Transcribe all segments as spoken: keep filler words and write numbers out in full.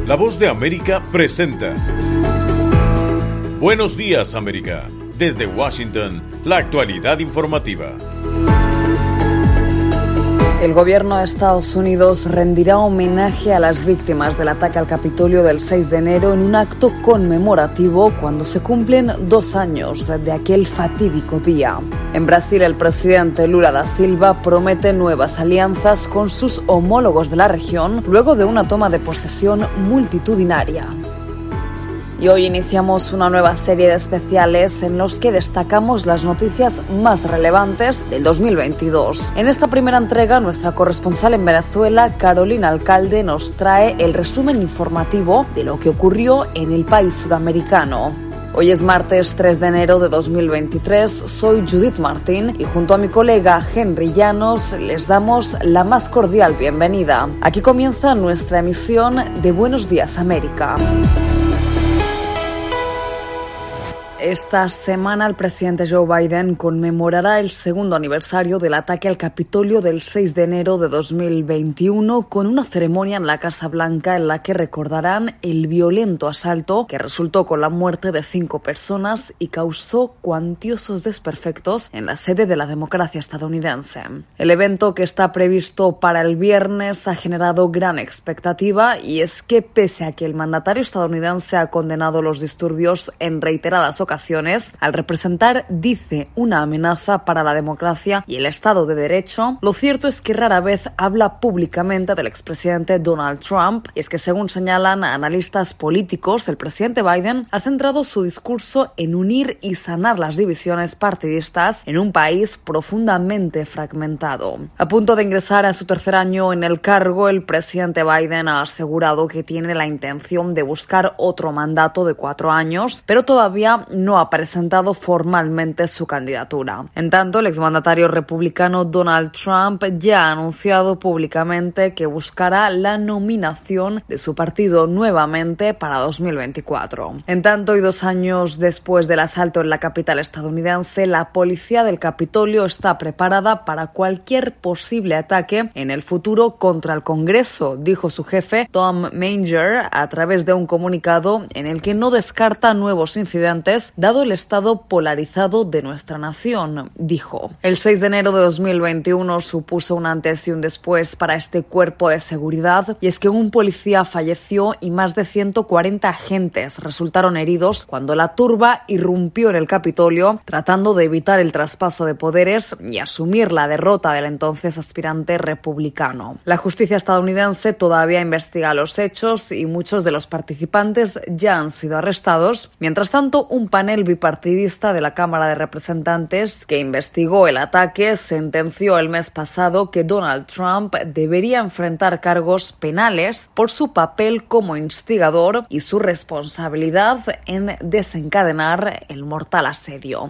La Voz de América presenta Buenos Días, América. Desde Washington, la actualidad informativa. El gobierno de Estados Unidos rendirá homenaje a las víctimas del ataque al Capitolio del seis de enero en un acto conmemorativo cuando se cumplen dos años de aquel fatídico día. En Brasil, el presidente Lula da Silva promete nuevas alianzas con sus homólogos de la región luego de una toma de posesión multitudinaria. Y hoy iniciamos una nueva serie de especiales en los que destacamos las noticias más relevantes del dos mil veintidós. En esta primera entrega, nuestra corresponsal en Venezuela, Carolina Alcalde, nos trae el resumen informativo de lo que ocurrió en el país sudamericano. Hoy es martes tres de enero de dos mil veintitrés, soy Judith Martín y junto a mi colega Henry Llanos les damos la más cordial bienvenida. Aquí comienza nuestra emisión de Buenos Días América. Esta semana el presidente Joe Biden conmemorará el segundo aniversario del ataque al Capitolio del seis de enero de dos mil veintiuno con una ceremonia en la Casa Blanca en la que recordarán el violento asalto que resultó con la muerte de cinco personas y causó cuantiosos desperfectos en la sede de la democracia estadounidense. El evento, que está previsto para el viernes, ha generado gran expectativa, y es que pese a que el mandatario estadounidense ha condenado los disturbios en reiteradas ocasiones, al representar, dice, una amenaza para la democracia y el Estado de Derecho, lo cierto es que rara vez habla públicamente del expresidente Donald Trump, y es que, según señalan analistas políticos, el presidente Biden ha centrado su discurso en unir y sanar las divisiones partidistas en un país profundamente fragmentado. A punto de ingresar a su tercer año en el cargo, el presidente Biden ha asegurado que tiene la intención de buscar otro mandato de cuatro años, pero todavía no ha presentado formalmente su candidatura. En tanto, el exmandatario republicano Donald Trump ya ha anunciado públicamente que buscará la nominación de su partido nuevamente para dos mil veinticuatro. En tanto, y dos años después del asalto en la capital estadounidense, la policía del Capitolio está preparada para cualquier posible ataque en el futuro contra el Congreso, dijo su jefe Tom Manger a través de un comunicado en el que no descarta nuevos incidentes dado el estado polarizado de nuestra nación, dijo. El seis de enero de dos mil veintiuno supuso un antes y un después para este cuerpo de seguridad, y es que un policía falleció y más de ciento cuarenta agentes resultaron heridos cuando la turba irrumpió en el Capitolio tratando de evitar el traspaso de poderes y asumir la derrota del entonces aspirante republicano. La justicia estadounidense todavía investiga los hechos y muchos de los participantes ya han sido arrestados. Mientras tanto, un panel bipartidista de la Cámara de Representantes que investigó el ataque sentenció el mes pasado que Donald Trump debería enfrentar cargos penales por su papel como instigador y su responsabilidad en desencadenar el mortal asedio.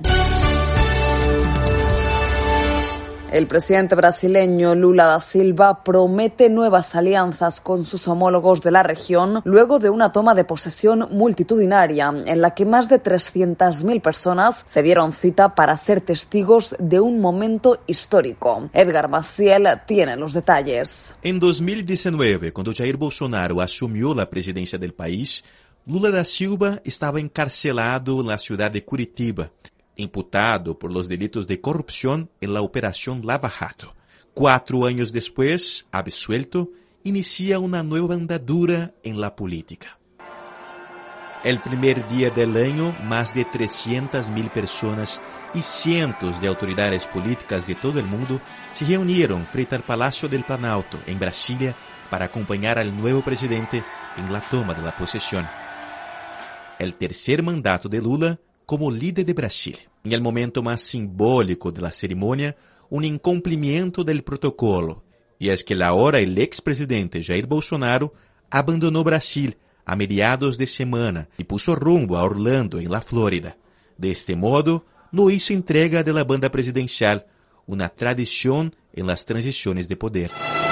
El presidente brasileño Lula da Silva promete nuevas alianzas con sus homólogos de la región luego de una toma de posesión multitudinaria en la que más de trescientas mil personas se dieron cita para ser testigos de un momento histórico. Edgar Maciel tiene los detalles. En dos mil diecinueve, cuando Jair Bolsonaro asumió la presidencia del país, Lula da Silva estaba encarcelado en la ciudad de Curitiba, imputado por los delitos de corrupción en la Operación Lava Jato. Cuatro años después, absuelto, inicia una nueva andadura en la política. El primer día del año, más de trescientas mil personas y cientos de autoridades políticas de todo el mundo se reunieron frente al Palacio del Planalto, en Brasilia, para acompañar al nuevo presidente en la toma de la posesión. El tercer mandato de Lula como líder de Brasil. En el momento más simbólico de la ceremonia, un incumplimiento del protocolo, y es que ahora el expresidente Jair Bolsonaro abandonó Brasil a mediados de semana y puso rumbo a Orlando, en la Flórida. De este modo, no hizo entrega de la banda presidencial, una tradición en las transiciones de poder.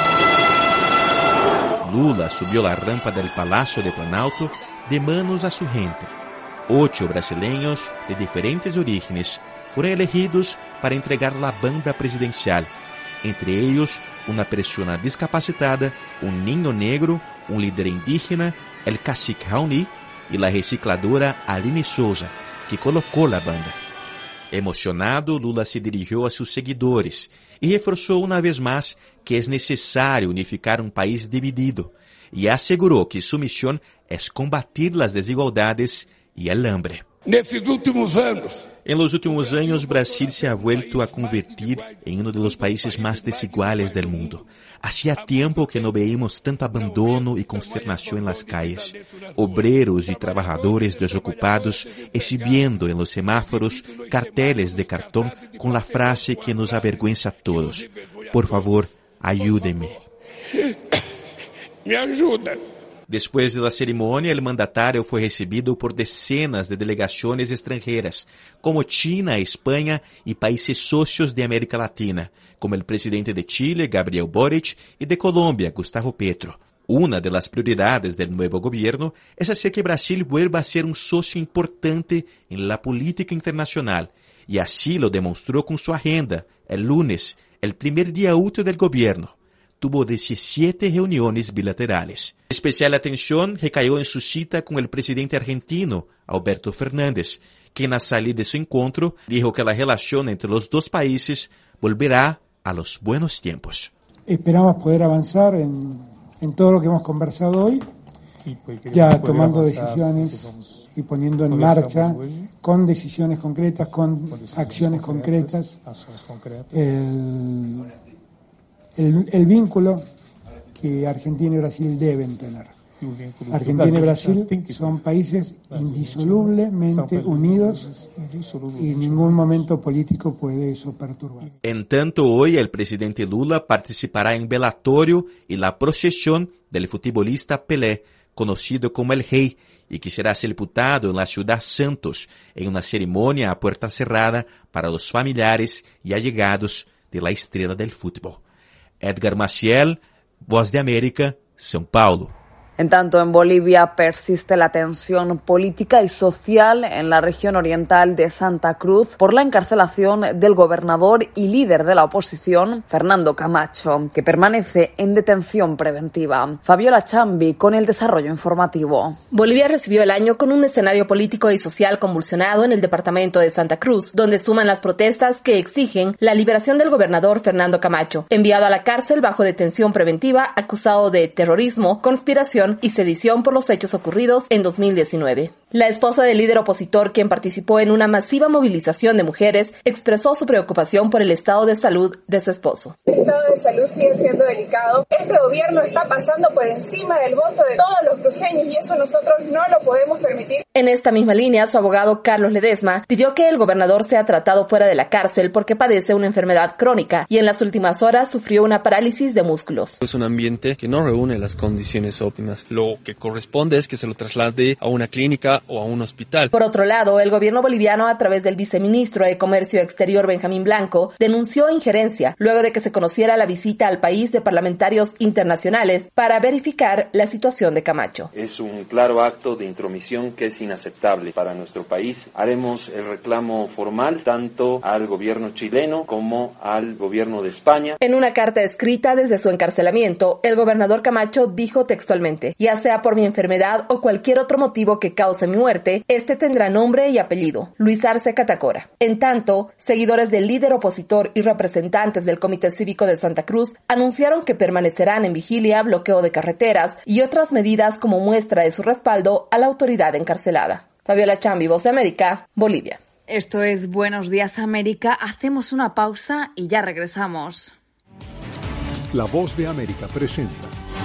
Lula subió la rampa del Palacio de Planalto de manos a su gente. Ocho brasileños de diferentes orígenes fueron elegidos para entregar la banda presidencial, entre ellos una persona discapacitada, un niño negro, un líder indígena, el cacique Raoni y la recicladora Aline Souza, que colocó la banda. Emocionado, Lula se dirigió a sus seguidores y reforzó una vez más que es necesario unificar un país dividido y aseguró que su misión es combatir las desigualdades y el hambre. Nesses últimos anos, En los últimos años, Brasil se ha vuelto a convertir en uno de los países más desiguales del mundo. Hacía tiempo que no veíamos tanto abandono y consternación en las calles. Obreros y trabajadores desocupados exhibiendo en los semáforos carteles de cartón con la frase que nos avergüenza a todos: por favor, ayúdenme. me ajuda. Después de la ceremonia, el mandatario fue recibido por decenas de delegaciones extranjeras, como China, España y países socios de América Latina, como el presidente de Chile, Gabriel Boric, y de Colombia, Gustavo Petro. Una de las prioridades del nuevo gobierno es hacer que Brasil vuelva a ser un socio importante en la política internacional, y así lo demostró con su agenda, el lunes, el primer día útil del gobierno. Tuvo diecisiete reuniones bilaterales. Especial atención recayó en su cita con el presidente argentino, Alberto Fernández, quien al salir de su encuentro dijo que la relación entre los dos países volverá a los buenos tiempos. Esperamos poder avanzar en, en todo lo que hemos conversado hoy, ya tomando decisiones y poniendo en marcha con decisiones concretas, con acciones concretas, el, el, el vínculo que Argentina y Brasil deben tener. Argentina y Brasil son países indisolublemente unidos y en ningún momento político puede eso perturbar. En tanto, hoy el presidente Lula participará en velatorio y la procesión del futbolista Pelé, conocido como el Rey, y que será sepultado en la ciudad Santos en una ceremonia a puerta cerrada para los familiares y allegados de la estrella del fútbol. Edgar Maciel, Voz de América, São Paulo. En tanto, en Bolivia persiste la tensión política y social en la región oriental de Santa Cruz por la encarcelación del gobernador y líder de la oposición, Fernando Camacho, que permanece en detención preventiva. Fabiola Chambi con el desarrollo informativo. Bolivia recibió el año con un escenario político y social convulsionado en el departamento de Santa Cruz, donde suman las protestas que exigen la liberación del gobernador Fernando Camacho, enviado a la cárcel bajo detención preventiva, acusado de terrorismo, conspiración y sedición por los hechos ocurridos en dos mil diecinueve. La esposa del líder opositor, quien participó en una masiva movilización de mujeres, expresó su preocupación por el estado de salud de su esposo. El estado de salud sigue siendo delicado. Este gobierno está pasando por encima del voto de todos los cruceños y eso nosotros no lo podemos permitir. En esta misma línea, su abogado Carlos Ledesma pidió que el gobernador sea tratado fuera de la cárcel porque padece una enfermedad crónica y en las últimas horas sufrió una parálisis de músculos. Es un ambiente que no reúne las condiciones óptimas. Lo que corresponde es que se lo traslade a una clínica o a un hospital. Por otro lado, el gobierno boliviano, a través del viceministro de Comercio Exterior Benjamín Blanco, denunció injerencia luego de que se conociera la visita al país de parlamentarios internacionales para verificar la situación de Camacho. Es un claro acto de intromisión que es inaceptable para nuestro país. Haremos el reclamo formal tanto al gobierno chileno como al gobierno de España. En una carta escrita desde su encarcelamiento, el gobernador Camacho dijo textualmente: ya sea por mi enfermedad o cualquier otro motivo que cause mi muerte, este tendrá nombre y apellido, Luis Arce Catacora. En tanto, seguidores del líder opositor y representantes del Comité Cívico de Santa Cruz anunciaron que permanecerán en vigilia, bloqueo de carreteras y otras medidas como muestra de su respaldo a la autoridad encarcelada. Fabiola Chambi, Voz de América, Bolivia. Esto es Buenos Días América. Hacemos una pausa y ya regresamos. La Voz de América presenta.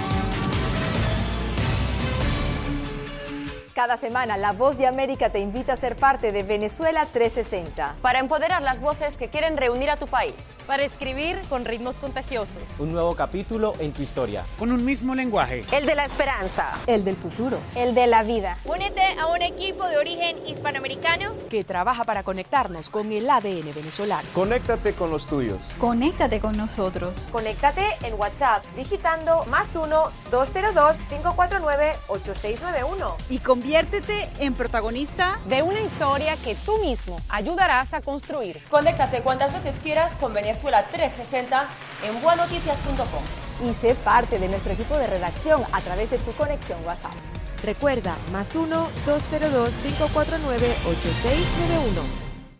Cada semana, La Voz de América te invita a ser parte de Venezuela trescientos sesenta. Para empoderar las voces que quieren reunir a tu país. Para escribir con ritmos contagiosos. Un nuevo capítulo en tu historia. Con un mismo lenguaje. El de la esperanza. El del futuro. El de la vida. Únete a un equipo de origen hispanoamericano que trabaja para conectarnos con el A D N venezolano. Conéctate con los tuyos. Conéctate con nosotros. Conéctate en WhatsApp digitando más uno dos cero dos cinco cuatro nueve ocho seis nueve uno. Y convierte Conviértete en protagonista de una historia que tú mismo ayudarás a construir. Conéctate cuantas veces quieras con Venezuela trescientos sesenta en boa noticias punto com. Y sé parte de nuestro equipo de redacción a través de tu conexión WhatsApp. Recuerda, más uno, dos cero dos, cinco cuatro nueve, ocho seis nueve uno.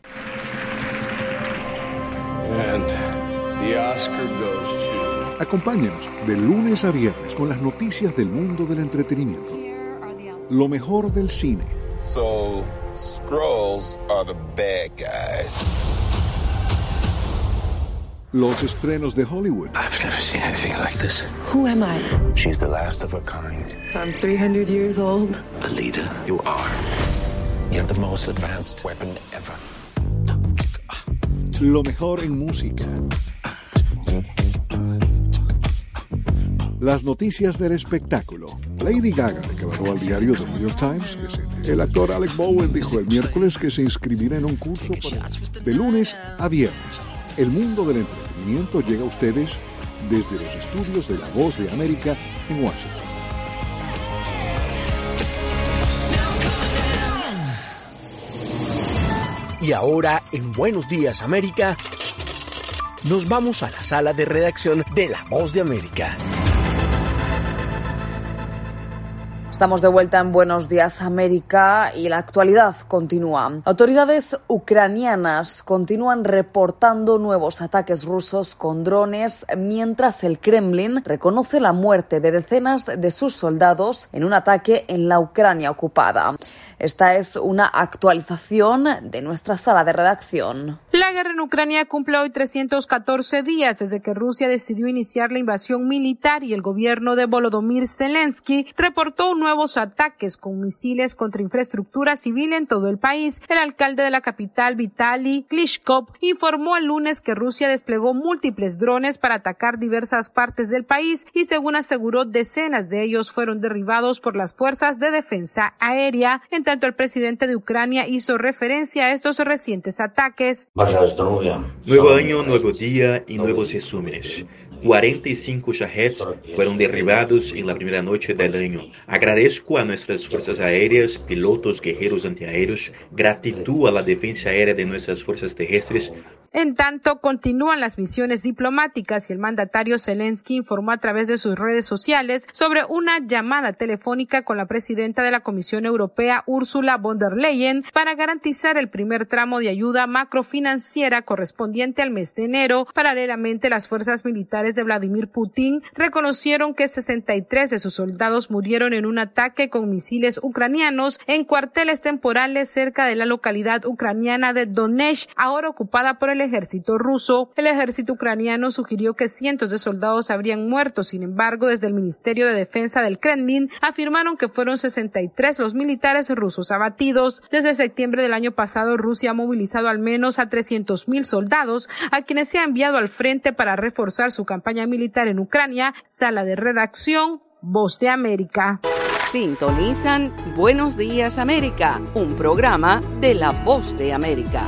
And the Oscar goes to... Acompáñenos de lunes a viernes con las noticias del mundo del entretenimiento. Lo mejor del cine. So, Skrulls are the bad guys. Los estrenos de Hollywood. I've never seen anything like this. Who am I? She's the last of her kind. So I'm three hundred years old. A leader, you are. You have the most advanced weapon ever. Lo mejor en música. Las noticias del espectáculo. Lady Gaga declaró al diario The New York Times que se... El actor Alec Bowen dijo el miércoles que se inscribirá en un curso para... de lunes a viernes. El mundo del entretenimiento llega a ustedes desde los estudios de La Voz de América en Washington. Y ahora, en Buenos Días América, nos vamos a la sala de redacción de La Voz de América. Estamos de vuelta en Buenos Días América y la actualidad continúa. Autoridades ucranianas continúan reportando nuevos ataques rusos con drones, mientras el Kremlin reconoce la muerte de decenas de sus soldados en un ataque en la Ucrania ocupada. Esta es una actualización de nuestra sala de redacción. La guerra en Ucrania cumple hoy trescientos catorce días desde que Rusia decidió iniciar la invasión militar y el gobierno de Volodymyr Zelensky reportó nuevos ataques con misiles contra infraestructura civil en todo el país. El alcalde de la capital, Vitaly Klitschko, informó el lunes que Rusia desplegó múltiples drones para atacar diversas partes del país y, según aseguró, decenas de ellos fueron derribados por las fuerzas de defensa aérea. En tanto, el presidente de Ucrania hizo referencia a estos recientes ataques. Nuevo año, nuevo día y nuevos resúmenes. cuarenta y cinco Shaheds fueron derribados en la primera noche del año. Agradezco a nuestras fuerzas aéreas, pilotos, guerreros antiaéreos, gratitud a la defensa aérea de nuestras fuerzas terrestres. En tanto, continúan las misiones diplomáticas y el mandatario Zelensky informó a través de sus redes sociales sobre una llamada telefónica con la presidenta de la Comisión Europea, Ursula von der Leyen, para garantizar el primer tramo de ayuda macrofinanciera correspondiente al mes de enero. Paralelamente, las fuerzas militares de Vladimir Putin reconocieron que sesenta y tres de sus soldados murieron en un ataque con misiles ucranianos en cuarteles temporales cerca de la localidad ucraniana de Donetsk, ahora ocupada por el ejército ruso. El ejército ucraniano sugirió que cientos de soldados habrían muerto. Sin embargo, desde el Ministerio de Defensa del Kremlin afirmaron que fueron sesenta y tres los militares rusos abatidos. Desde septiembre del año pasado, Rusia ha movilizado al menos a trescientos mil soldados, a quienes se ha enviado al frente para reforzar su campaña militar en Ucrania. Sala de redacción, Voz de América. Sintonizan Buenos Días América, un programa de La Voz de América.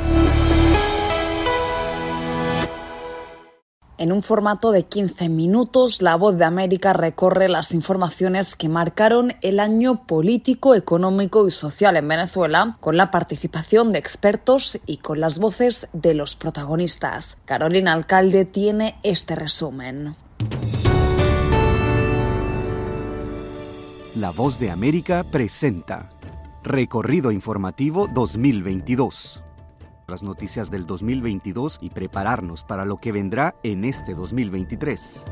En un formato de quince minutos, La Voz de América recorre las informaciones que marcaron el año político, económico y social en Venezuela, con la participación de expertos y con las voces de los protagonistas. Carolina Alcalde tiene este resumen. La Voz de América presenta Recorrido Informativo dos mil veintidós. Las noticias del dos mil veintidós y prepararnos para lo que vendrá en este dos mil veintitrés.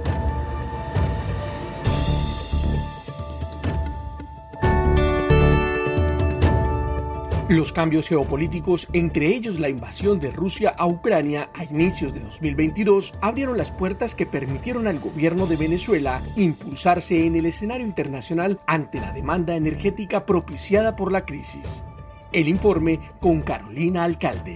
Los cambios geopolíticos, entre ellos la invasión de Rusia a Ucrania a inicios de dos mil veintidós, abrieron las puertas que permitieron al gobierno de Venezuela impulsarse en el escenario internacional ante la demanda energética propiciada por la crisis. El informe con Carolina Alcalde.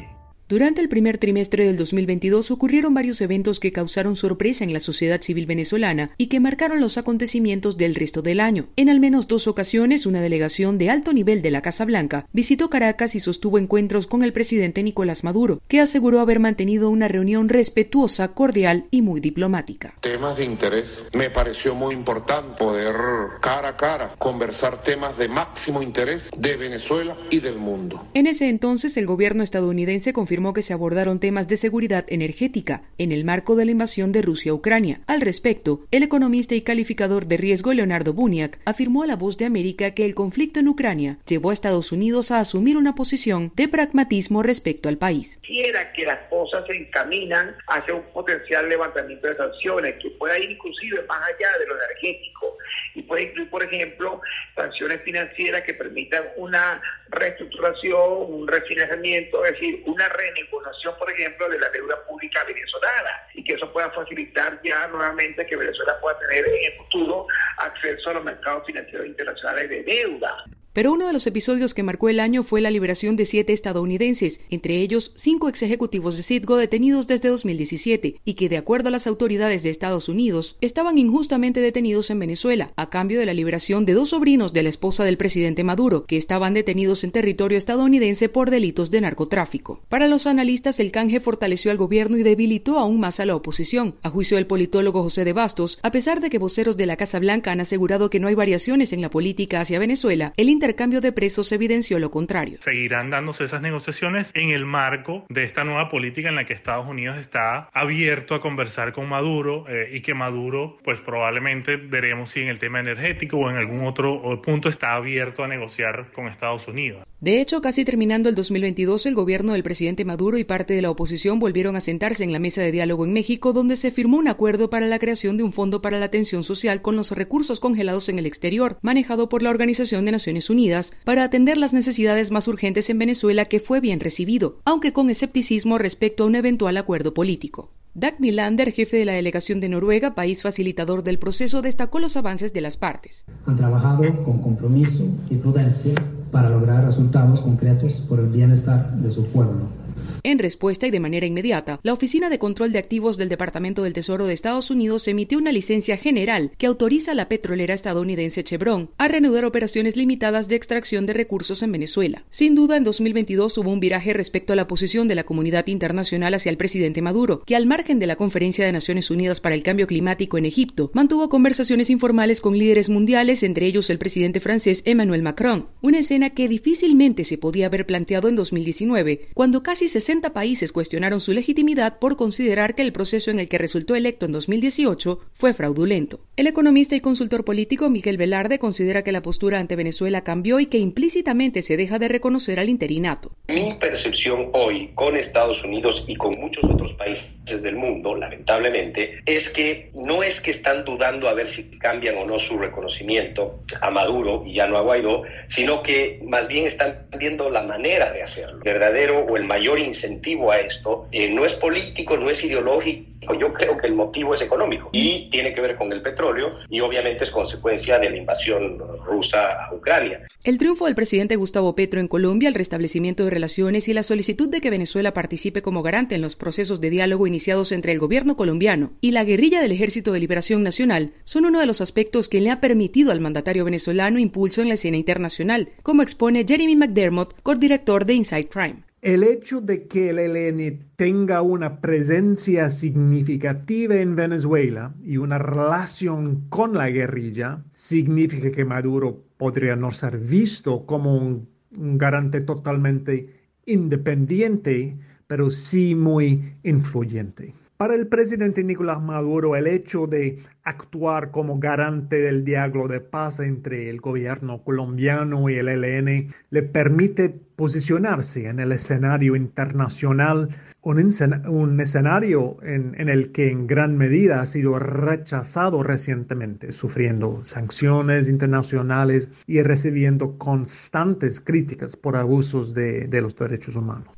Durante el primer trimestre del dos mil veintidós ocurrieron varios eventos que causaron sorpresa en la sociedad civil venezolana y que marcaron los acontecimientos del resto del año. En al menos dos ocasiones, una delegación de alto nivel de la Casa Blanca visitó Caracas y sostuvo encuentros con el presidente Nicolás Maduro, que aseguró haber mantenido una reunión respetuosa, cordial y muy diplomática. Temas de interés. Me pareció muy importante poder cara a cara conversar temas de máximo interés de Venezuela y del mundo. En ese entonces, el gobierno estadounidense confirmó que se abordaron temas de seguridad energética en el marco de la invasión de Rusia a Ucrania. Al respecto, el economista y calificador de riesgo Leonardo Buniac afirmó a La Voz de América que el conflicto en Ucrania llevó a Estados Unidos a asumir una posición de pragmatismo respecto al país. Quiera que las cosas se encaminan hacia un potencial levantamiento de sanciones que pueda ir inclusive más allá de lo energético y puede incluir, por ejemplo, sanciones financieras que permitan una reestructuración, un refinanciamiento, es decir, una renegociación, por ejemplo, de la deuda pública venezolana y que eso pueda facilitar ya nuevamente que Venezuela pueda tener en el futuro acceso a los mercados financieros internacionales de deuda. Pero uno de los episodios que marcó el año fue la liberación de siete estadounidenses, entre ellos cinco ex ejecutivos de Citgo detenidos desde dos mil diecisiete y que, de acuerdo a las autoridades de Estados Unidos, estaban injustamente detenidos en Venezuela, a cambio de la liberación de dos sobrinos de la esposa del presidente Maduro, que estaban detenidos en territorio estadounidense por delitos de narcotráfico. Para los analistas, el canje fortaleció al gobierno y debilitó aún más a la oposición. A juicio del politólogo José de Bastos, a pesar de que voceros de la Casa Blanca han asegurado que no hay variaciones en la política hacia Venezuela, el intercambio de presos evidenció lo contrario. Seguirán dándose esas negociaciones en el marco de esta nueva política en la que Estados Unidos está abierto a conversar con Maduro eh, y que Maduro, pues probablemente veremos si en el tema energético o en algún otro punto está abierto a negociar con Estados Unidos. De hecho, casi terminando el dos mil veintidós, el gobierno del presidente Maduro y parte de la oposición volvieron a sentarse en la mesa de diálogo en México, donde se firmó un acuerdo para la creación de un fondo para la atención social con los recursos congelados en el exterior, manejado por la Organización de Naciones Unidas, para atender las necesidades más urgentes en Venezuela, que fue bien recibido, aunque con escepticismo respecto a un eventual acuerdo político. Dag Nylander, jefe de la delegación de Noruega, país facilitador del proceso, destacó los avances de las partes. Han trabajado con compromiso y prudencia para lograr resultados concretos por el bienestar de su pueblo. En respuesta y de manera inmediata, la Oficina de Control de Activos del Departamento del Tesoro de Estados Unidos emitió una licencia general que autoriza a la petrolera estadounidense Chevron a reanudar operaciones limitadas de extracción de recursos en Venezuela. Sin duda, en dos mil veintidós hubo un viraje respecto a la posición de la comunidad internacional hacia el presidente Maduro, que al margen de la Conferencia de Naciones Unidas para el Cambio Climático en Egipto, mantuvo conversaciones informales con líderes mundiales, entre ellos el presidente francés Emmanuel Macron, una escena que difícilmente se podía haber planteado en dos mil diecinueve, cuando casi sesenta países cuestionaron su legitimidad por considerar que el proceso en el que resultó electo en dos mil dieciocho fue fraudulento. El economista y consultor político Miguel Velarde considera que la postura ante Venezuela cambió y que implícitamente se deja de reconocer al interinato. Mi percepción hoy con Estados Unidos y con muchos otros países del mundo, lamentablemente, es que no es que están dudando a ver si cambian o no su reconocimiento a Maduro y ya no a Guaidó, sino que más bien están viendo la manera de hacerlo. El verdadero o el mayor incentivo a esto eh, no es político, no es ideológico. Yo creo que el motivo es económico y tiene que ver con el petróleo y obviamente es consecuencia de la invasión rusa a Ucrania. El triunfo del presidente Gustavo Petro en Colombia, el restablecimiento de relaciones y la solicitud de que Venezuela participe como garante en los procesos de diálogo iniciados entre el gobierno colombiano y la guerrilla del Ejército de Liberación Nacional son uno de los aspectos que le ha permitido al mandatario venezolano impulso en la escena internacional, como expone Jeremy McDermott, codirector de Inside Crime. El hecho de que el E L N tenga una presencia significativa en Venezuela y una relación con la guerrilla significa que Maduro podría no ser visto como un, un garante totalmente independiente, pero sí muy influyente. Para el presidente Nicolás Maduro, el hecho de actuar como garante del diálogo de paz entre el gobierno colombiano y el E L N le permite posicionarse en el escenario internacional, un, un escenario en, en el que en gran medida ha sido rechazado recientemente, sufriendo sanciones internacionales y recibiendo constantes críticas por abusos de, de los derechos humanos.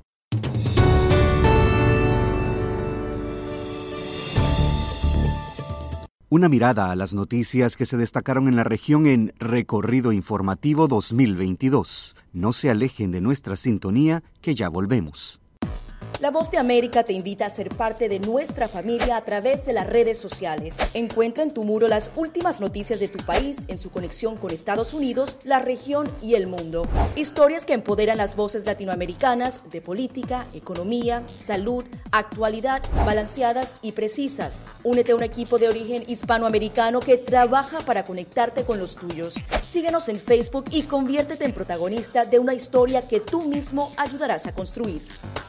Una mirada a las noticias que se destacaron en la región en Recorrido Informativo dos mil veintidós. No se alejen de nuestra sintonía, que ya volvemos. La Voz de América te invita a ser parte de nuestra familia a través de las redes sociales. Encuentra en tu muro las últimas noticias de tu país en su conexión con Estados Unidos, la región y el mundo. Historias que empoderan las voces latinoamericanas de política, economía, salud, actualidad, balanceadas y precisas. Únete a un equipo de origen hispanoamericano que trabaja para conectarte con los tuyos. Síguenos en Facebook y conviértete en protagonista de una historia que tú mismo ayudarás a construir.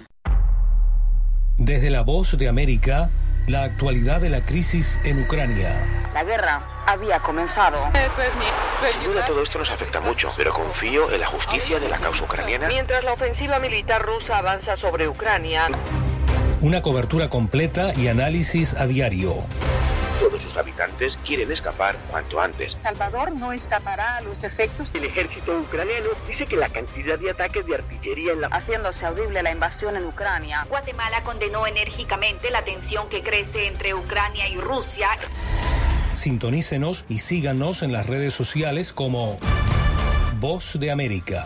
Desde La Voz de América, la actualidad de la crisis en Ucrania. La guerra había comenzado. Sin duda todo esto nos afecta mucho, pero confío en la justicia de la causa ucraniana. Mientras la ofensiva militar rusa avanza sobre Ucrania. Una cobertura completa y análisis a diario. Todos sus habitantes quieren escapar cuanto antes. Salvador no escapará a los efectos. El ejército ucraniano dice que la cantidad de ataques de artillería en la... haciéndose audible la invasión en Ucrania. Guatemala condenó enérgicamente la tensión que crece entre Ucrania y Rusia. Sintonícenos y síganos en las redes sociales como Voz de América.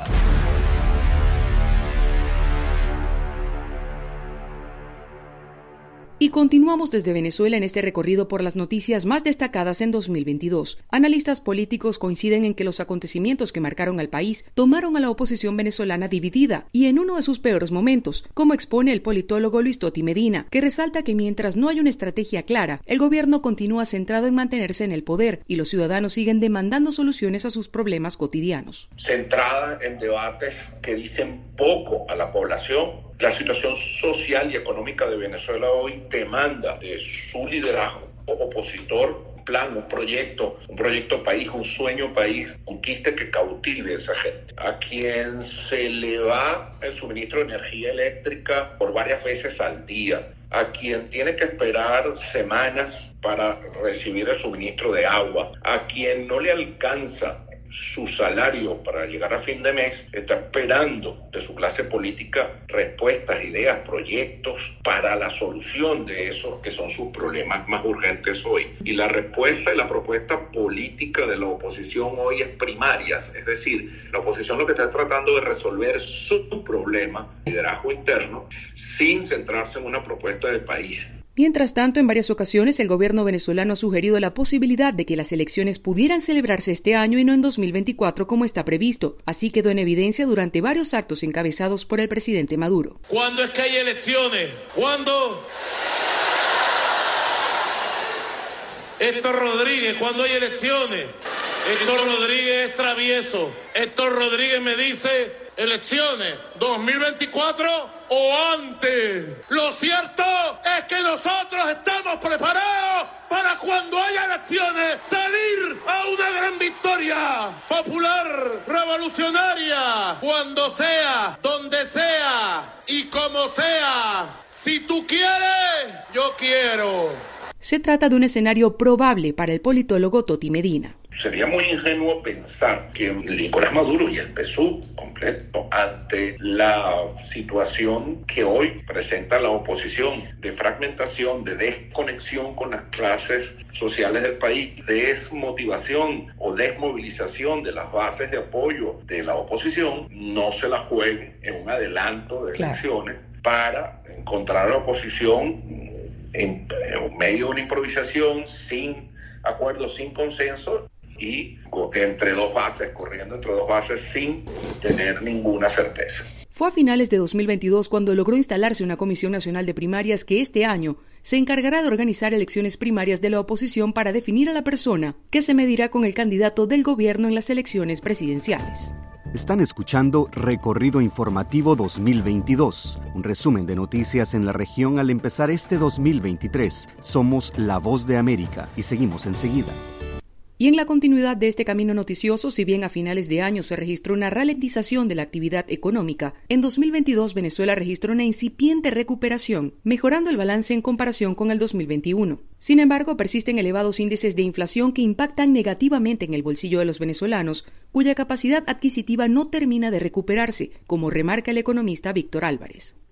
Y continuamos desde Venezuela en este recorrido por las noticias más destacadas en dos mil veintidós. Analistas políticos coinciden en que los acontecimientos que marcaron al país tomaron a la oposición venezolana dividida y en uno de sus peores momentos, como expone el politólogo Luis Toti Medina, que resalta que mientras no hay una estrategia clara, el gobierno continúa centrado en mantenerse en el poder y los ciudadanos siguen demandando soluciones a sus problemas cotidianos. Centrada en debates que dicen poco a la población. La situación social y económica de Venezuela hoy demanda de su liderazgo opositor un plan, un proyecto, un proyecto país, un sueño país, conquiste que cautive a esa gente. A quien se le va el suministro de energía eléctrica por varias veces al día, a quien tiene que esperar semanas para recibir el suministro de agua, a quien no le alcanza su salario para llegar a fin de mes, está esperando de su clase política respuestas, ideas, proyectos para la solución de esos que son sus problemas más urgentes hoy. Y la respuesta y la propuesta política de la oposición hoy es primarias, es decir, la oposición lo que está tratando de resolver su problema, liderazgo interno, sin centrarse en una propuesta de país. Mientras tanto, en varias ocasiones el gobierno venezolano ha sugerido la posibilidad de que las elecciones pudieran celebrarse este año y no en dos mil veinticuatro como está previsto. Así quedó en evidencia durante varios actos encabezados por el presidente Maduro. ¿Cuándo es que hay elecciones? ¿Cuándo? Héctor Rodríguez, ¿cuándo hay elecciones? Héctor Rodríguez es travieso. Héctor Rodríguez me dice, elecciones, dos mil veinticuatro o antes. Lo cierto es que nosotros estamos preparados para cuando haya elecciones salir a una gran victoria popular, revolucionaria, cuando sea, donde sea y como sea. Si tú quieres, yo quiero. Se trata de un escenario probable para el politólogo Toti Medina. Sería muy ingenuo pensar que Nicolás Maduro y el P S U V completo, ante la situación que hoy presenta la oposición de fragmentación, de desconexión con las clases sociales del país, desmotivación o desmovilización de las bases de apoyo de la oposición, no se la juegue en un adelanto de claro. elecciones para encontrar a la oposición en medio de una improvisación, sin acuerdo, sin consenso, y entre dos bases, corriendo entre dos bases sin tener ninguna certeza. Fue a finales de dos mil veintidós cuando logró instalarse una Comisión Nacional de Primarias que este año se encargará de organizar elecciones primarias de la oposición para definir a la persona que se medirá con el candidato del gobierno en las elecciones presidenciales. Están escuchando Recorrido Informativo dos mil veintidós, un resumen de noticias en la región al empezar este dos mil veintitrés. Somos La Voz de América y seguimos enseguida. Y en la continuidad de este camino noticioso, si bien a finales de año se registró una ralentización de la actividad económica, en dos mil veintidós Venezuela registró una incipiente recuperación, mejorando el balance en comparación con el dos mil veintiuno. Sin embargo, persisten elevados índices de inflación que impactan negativamente en el bolsillo de los venezolanos, cuya capacidad adquisitiva no termina de recuperarse, como remarca el economista Víctor Álvarez.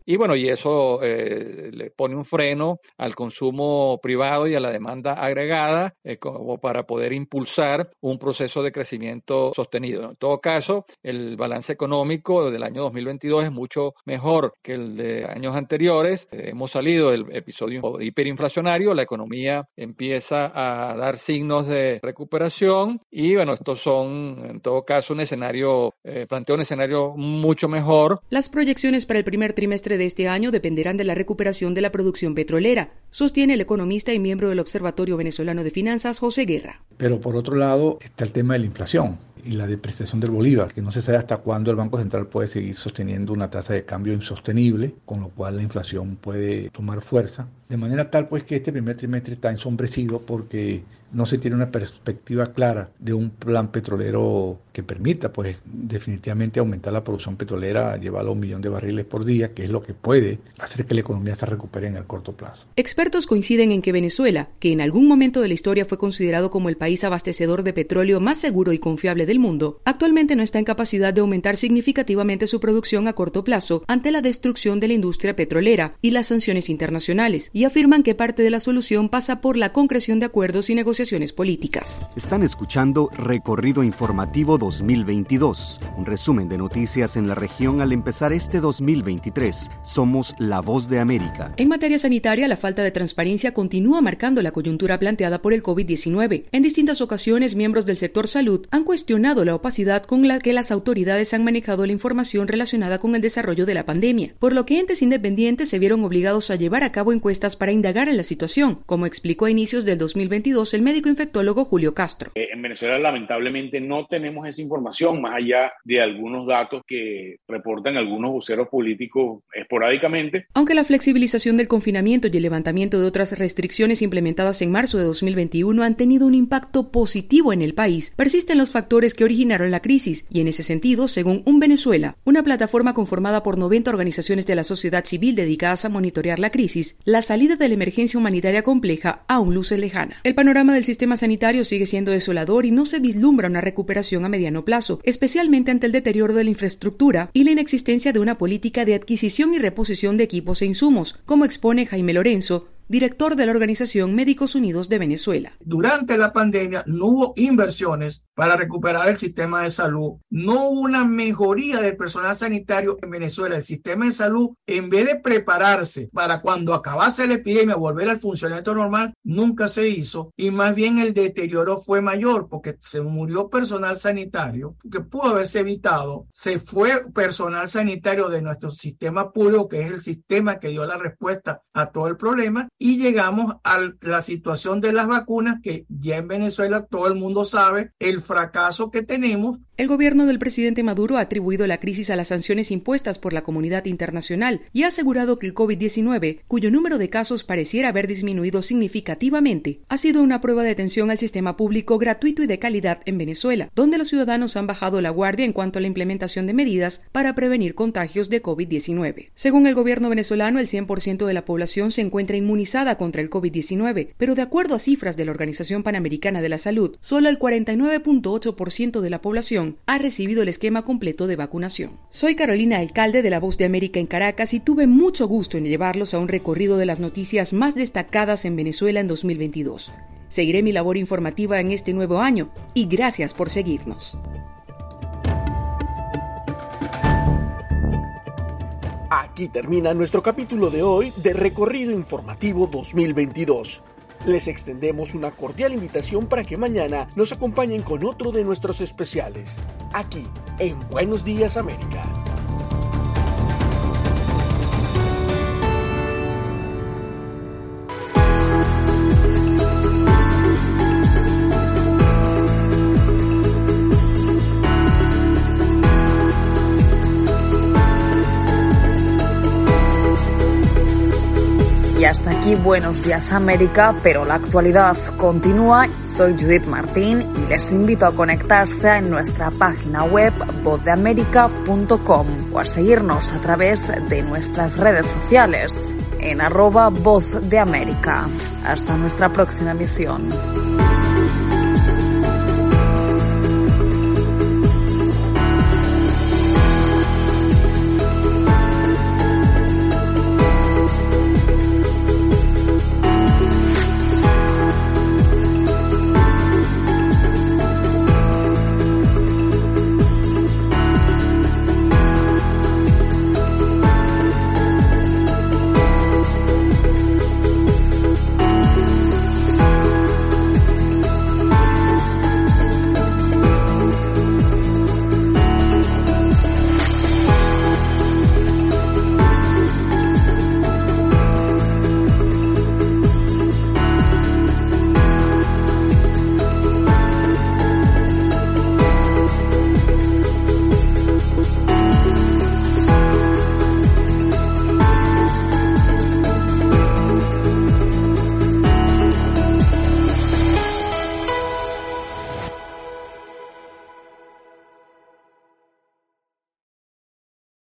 y bueno, y eso eh, le pone un freno al consumo privado y a la demanda agregada eh, como para poder impulsar un proceso de crecimiento sostenido. En todo caso, el balance económico del año dos mil veintidós es mucho mejor que el de años anteriores. Eh, hemos salido del episodio hiperinflacionario, la economía empieza a dar signos de recuperación y bueno, estos son en todo caso un escenario, eh, plantea un escenario mucho mejor. Las proyecciones para el primer trimestre de este año dependerán de la recuperación de la producción petrolera, sostiene el economista y miembro del Observatorio Venezolano de Finanzas, José Guerra. Pero por otro lado está el tema de la inflación y la depreciación del bolívar, que no se sabe hasta cuándo el Banco Central puede seguir sosteniendo una tasa de cambio insostenible, con lo cual la inflación puede tomar fuerza, de manera tal pues que este primer trimestre está ensombrecido porque no se tiene una perspectiva clara de un plan petrolero que permita pues definitivamente aumentar la producción petrolera, llevarla a un millón de barriles por día, que es lo que puede hacer que la economía se recupere en el corto plazo. Expertos coinciden en que Venezuela, que en algún momento de la historia fue considerado como el país abastecedor de petróleo más seguro y confiable del mundo, actualmente no está en capacidad de aumentar significativamente su producción a corto plazo ante la destrucción de la industria petrolera y las sanciones internacionales, y afirman que parte de la solución pasa por la concreción de acuerdos y negociaciones políticas. Están escuchando Recorrido Informativo dos mil veintidós, un resumen de noticias en la región al empezar este dos mil veintitrés. Somos La Voz de América. En materia sanitaria, la falta de transparencia continúa marcando la coyuntura planteada por el COVID diecinueve. En distintas ocasiones, miembros del sector salud han cuestionado la opacidad con la que las autoridades han manejado la información relacionada con el desarrollo de la pandemia, por lo que entes independientes se vieron obligados a llevar a cabo encuestas para indagar en la situación, como explicó a inicios del dos mil veintidós el médico infectólogo Julio Castro. En Venezuela lamentablemente no tenemos esa información, más allá de algunos datos que reportan algunos voceros políticos esporádicamente. Aunque la flexibilización del confinamiento y el levantamiento de otras restricciones implementadas en marzo de dos mil veintiuno han tenido un impacto positivo en el país, persisten los factores que originaron la crisis y en ese sentido, según Un Venezuela, una plataforma conformada por noventa organizaciones de la sociedad civil dedicadas a monitorear la crisis, la salida de la emergencia humanitaria compleja aún luce lejana. El panorama del sistema sanitario sigue siendo desolador y no se vislumbra una recuperación a mediano plazo, especialmente ante el deterioro de la infraestructura y la inexistencia de una política de adquisición y reposición de equipos e insumos, como expone Jaime Lorenzo, director de la Organización Médicos Unidos de Venezuela. Durante la pandemia no hubo inversiones para recuperar el sistema de salud, no hubo una mejoría del personal sanitario en Venezuela. El sistema de salud, en vez de prepararse para cuando acabase la epidemia volver al funcionamiento normal, nunca se hizo y más bien el deterioro fue mayor porque se murió personal sanitario que pudo haberse evitado, se fue personal sanitario de nuestro sistema público, que es el sistema que dio la respuesta a todo el problema. Y llegamos a la situación de las vacunas, que ya en Venezuela todo el mundo sabe el fracaso que tenemos. El gobierno del presidente Maduro ha atribuido la crisis a las sanciones impuestas por la comunidad internacional y ha asegurado que el COVID diecinueve, cuyo número de casos pareciera haber disminuido significativamente, ha sido una prueba de atención al sistema público gratuito y de calidad en Venezuela, donde los ciudadanos han bajado la guardia en cuanto a la implementación de medidas para prevenir contagios de COVID diecinueve. Según el gobierno venezolano, el cien por ciento de la población se encuentra inmunizada contra el COVID diecinueve, pero de acuerdo a cifras de la Organización Panamericana de la Salud, solo el cuarenta y nueve punto ocho por ciento de la población ha recibido el esquema completo de vacunación. Soy Carolina Alcalde de La Voz de América en Caracas y tuve mucho gusto en llevarlos a un recorrido de las noticias más destacadas en Venezuela en dos mil veintidós. Seguiré mi labor informativa en este nuevo año y gracias por seguirnos. Aquí termina nuestro capítulo de hoy de Recorrido Informativo dos mil veintidós. Les extendemos una cordial invitación para que mañana nos acompañen con otro de nuestros especiales, aquí en Buenos Días América. Y hasta aquí Buenos Días América, pero la actualidad continúa. Soy Judith Martín y les invito a conectarse en nuestra página web voz de américa punto com o a seguirnos a través de nuestras redes sociales en arroba Voz de América. Hasta nuestra próxima emisión.